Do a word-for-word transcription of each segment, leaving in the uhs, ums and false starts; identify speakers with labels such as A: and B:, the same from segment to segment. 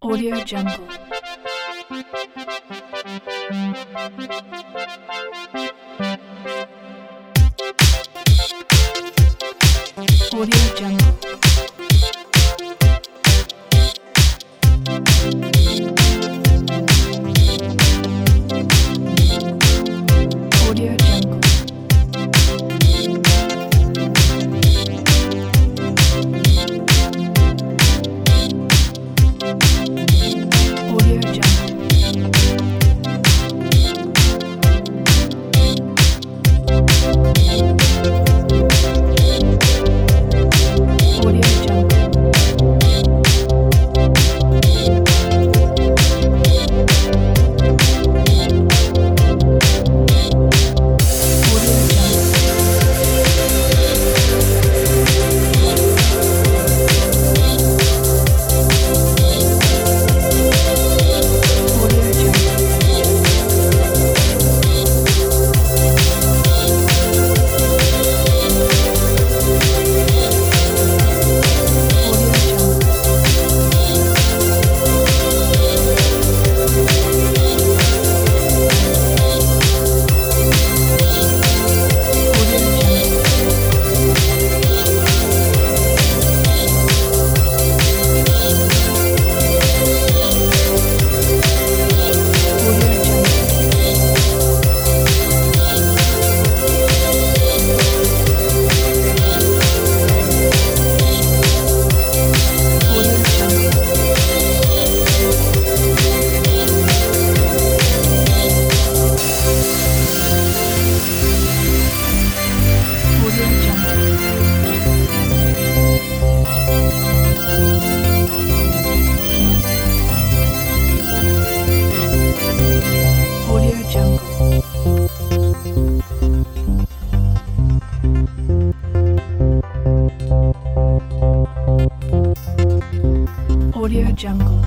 A: Audio Jungle. Audio Jungle. Audio Jungle. Audio Jungle. Audio Jungle. Audio Jungle. Audio Jungle. Audio Jungle. Audio Jungle. Audio Jungle. Audio Jungle. Audio Jungle. Audio Jungle. Audio Jungle.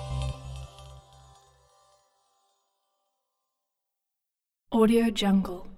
A: Audio Jungle.